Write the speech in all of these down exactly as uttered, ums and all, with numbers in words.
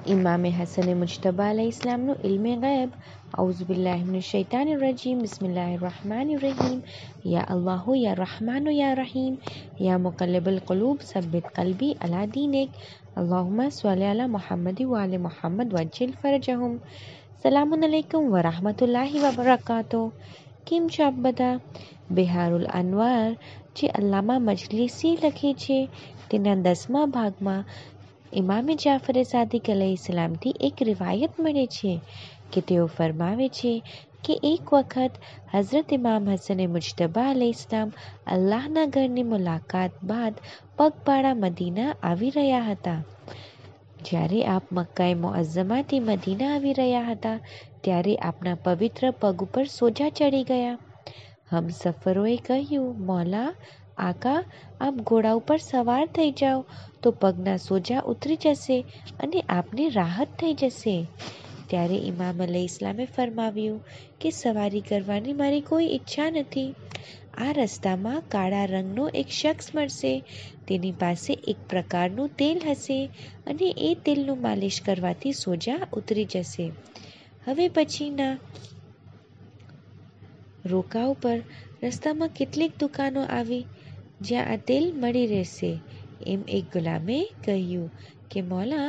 इमाम हसन मुज्तबा अलैहिस्सलामનું इल्मे गैब। औज़ुबिल्लाहि मिनश्शैतानिर्रजीम बिस्मिल्लाहिर्रहमानिर्रहीम। या अल्लाह या रहमान या रहीम या मुक़ल्लिबल क़ुलूब सब्बित क़ल्बी अला दीनिक। अल्लाहुम्मा स्वल्लि अला मुहम्मद व आलि मुहम्मद वज्जिल फरजहुम। सलामुन अलैकुम व रहमतुल्लाहि व बरकातुहू। કેમ છો આપ બધા? બિહારુલ અનવાર જે અલ્લામા મજલિસી લખે છે તેના દસમા ભાગમાં ઇમામે જાફરે સાદિક અલૈહિસ્સલામથી એક રિવાયત મળે છે કે તેઓ ફરમાવે છે કે એક વખત હઝરત ઇમામ હસને મુજતબા અલૈહિસ્સલામ અલ્લાહના ઘરની મુલાકાત બાદ પગપાળા મદીના આવી રહ્યા હતા। જ્યારે આપ મક્કાએ મુઅઝ્ઝમાથી મદીના આવી રહ્યા હતા ત્યારે આપના પવિત્ર પગ ઉપર સોજા ચડી ગયા। હમસફરોએ કહ્યું, મૌલા આકા, આપ ઘોડા ઉપર સવાર થઈ જાઓ તો પગના સોજા ઉતરી જશે અને આપને રાહત થઈ જશે। ત્યારે ઇમામ અલૈહિસ્સલામે ફરમાવ્યું કે સવારી કરવાની મારી કોઈ ઈચ્છા નથી। આ રસ્તામાં કાળા રંગનો એક શખ્સ મળશે, તેની પાસે એક પ્રકારનું તેલ હશે અને એ તેલનું માલિશ કરવાથી સોજા ઉતરી જશે। હવે પછીના રોકાઓ પર રસ્તામાં કેટલીક દુકાનો આવી જ્યાં આ તેલ મળી રહેશે। એમ એક ગુલામે કહ્યું કે મૌલા,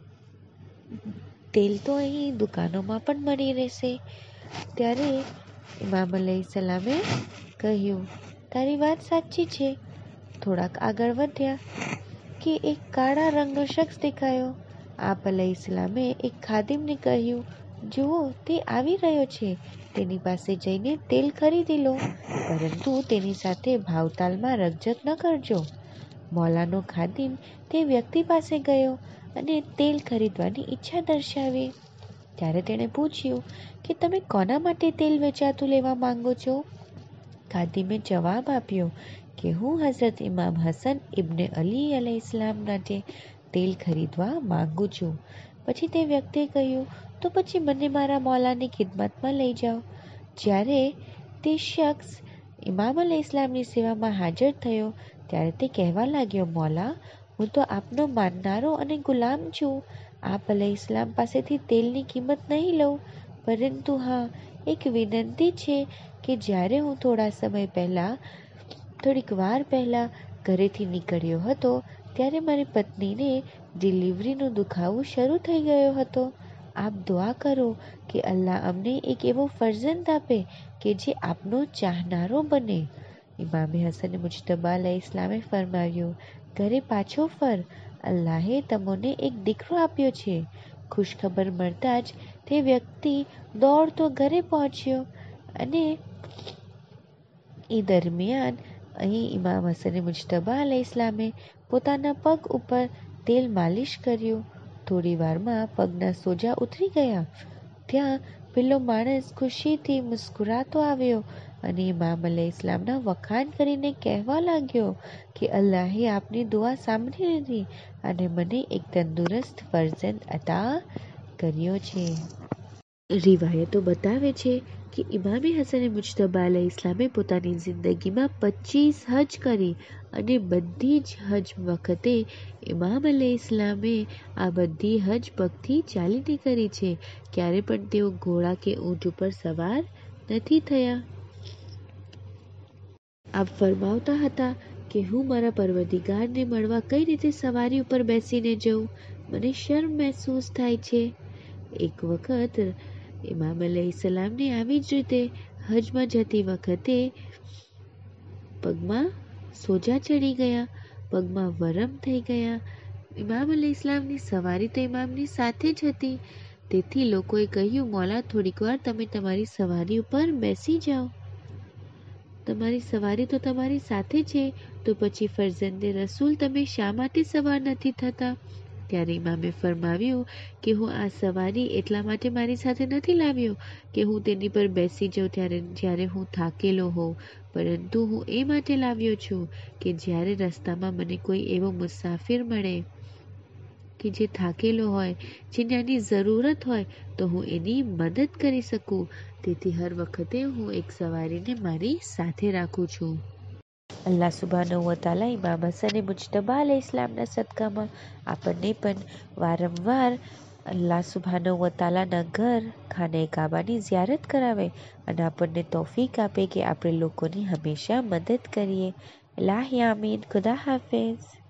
તેલ તો અહીં દુકાનોમાં પણ મળી રહેશે। ત્યારે ઇમામ અલૈહિસ્સલામે કહ્યું, તારી વાત સાચી છે। થોડાક આગળ વધ્યા કે એક કાળા રંગનો શખ્સ દેખાયો। આપ અલૈહિસ્સલામે એક ખાદિમને કહ્યું, જુઓ તે આવી રહ્યો છે, તેની પાસે જઈને તેલ ખરીદી લો, પરંતુ તેની સાથે ભાવતાલમાં રકઝક ન કરજો। મૌલાનો ખાદિમ તે વ્યક્તિ પાસે ગયો અને તેલ ખરીદવાની ઈચ્છા દર્શાવી। ત્યારે તેણે પૂછ્યું કે તમે કોના માટે તેલ વેચાતું લેવા માંગો છો? ખાદિમે જવાબ આપ્યો કે હું હઝરત ઇમામ હસન ઇબ્ને અલી અલૈહિસ્સલામ માટે તેલ ખરીદવા માંગુ છું। પછી તે વ્યક્તિએ કહ્યું, તો પછી મને મારા મૌલાની ખિદમતમાં લઈ જાઓ। જ્યારે તે શખ્સ ઇમામ અલૈહિસ્સલામની સેવામાં હાજર થયો ત્યારે તે કહેવા લાગ્યો, મૌલા, હું તો આપનો માનનારો અને ગુલામ છું। આપ અલૈહિસ્સલામ પાસેથી તેલની કિંમત નહીં લઉં, પરંતુ હા, એક વિનંતી છે કે જ્યારે હું થોડા સમય પહેલાં થોડીક વાર પહેલાં ઘરેથી નીકળ્યો હતો ત્યારે મારી પત્નીને ડિલિવરીનો દુખાવો શરૂ થઈ ગયો હતો। આપ દુઆ કરો કે અલ્લાહ અમને એક એવો ફરજંદ આપે કે જે આપનો ચાહનારો બને। ઇમામે હસન મુજતબા અલૈહિસ્સલામે ફરમાવ્યું, ઘરે પાછો ફર, અલ્લાહે તમને એક દીકરો આપ્યો છે। ખુશખબર મળતા જ તે વ્યક્તિ દોડતો ઘરે પહોંચ્યો અને એ દરમિયાન અહીં ઇમામ હસન મુજતબા અલૈહિસ્સલામે પોતાના પગ ઉપર તેલ માલિશ કર્યું। થોડી વારમાં પગના સોજા ઉતરી ગયા। ત્યાં પેલો માણસ ખુશીથી મુસ્કુરાતો આવ્યો અને ઇમામ અલૈહિસ્સલામના વખાણ કરીને કહેવા લાગ્યો કે અલ્લાહે આપની દુઆ સાંભળી લીધી અને મને એક તંદુરસ્ત ફરજંદ અતા કર્યો છે। રિવાયતો બતાવે છે કે ઇમામે હસન મુજતબા અલૈહિસ્સલામે પોતાની જિંદગીમાં પચીસ હજ કરી અને બધી જ હજ વખતે ઇમામ અલૈહિસ્સલામે આ બધી હજ પગથી ચાલીને કરી છે। ક્યારે પણ તેઓ ઘોડા કે ઊંટ ઉપર સવાર નથી થયા। આપ ફરમાવતા હતા કે હું મારા પરવરદિગારને મળવા કઈ રીતે સવારી ઉપર બેસીને જઉં, મને શર્મ મહેસૂસ થાય છે। એક વખત ઇમામ અલૈહિસ્સલામને આવી જ રીતે હજમાં જતી વખતે પગમાં સોજા ચડી ગયા, પગમાં વરમ થઈ ગયા। ઇમામ અલૈહિસ્સલામની સવારી તો ઇમામની સાથે જ હતી, તેથી લોકોએ કહ્યું, મૌલા, થોડીક વાર તમે તમારી સવારી ઉપર બેસી જાઓ। તમારી સવારી તો તમારી સાથે છે, તો પછી ફરજંદે રસૂલ તમે શા માટે સવાર નથી થતા? ત્યારે ઇમામે ફરમાવ્યું કે હું આ સવારી એટલા માટે મારી સાથે નથી લાવ્યો કે હું તેની પર બેસી જાઉં ત્યારે જ્યારે હું થાકેલો હોઉં, પરંતુ હું એ માટે લાવ્યો છું કે જ્યારે રસ્તામાં મને કોઈ એવો મુસાફિર મળે કે જે થાકેલો હોય, જેને આની જરૂરત હોય, તો હું એની મદદ કરી શકું। તેથી હર વખતે હું એક સવારીને મારી સાથે રાખું છું। અલ્લાહ સુબ્હાનહુ વ તઆલા ઇમામ હસન મુજતબા અલૈહિસ્સલામના સદકામાં આપણને પણ વારંવાર અલ્લાહ સુબહાનહુ વ તઆલાના ઘર ખાને કાબાની ઝિયારત કરાવે અને આપણને તૌફીક આપે કે આપણે લોકોની હંમેશા મદદ કરીએ. ઇલાહી આમીન. ખુદા હાફિઝ.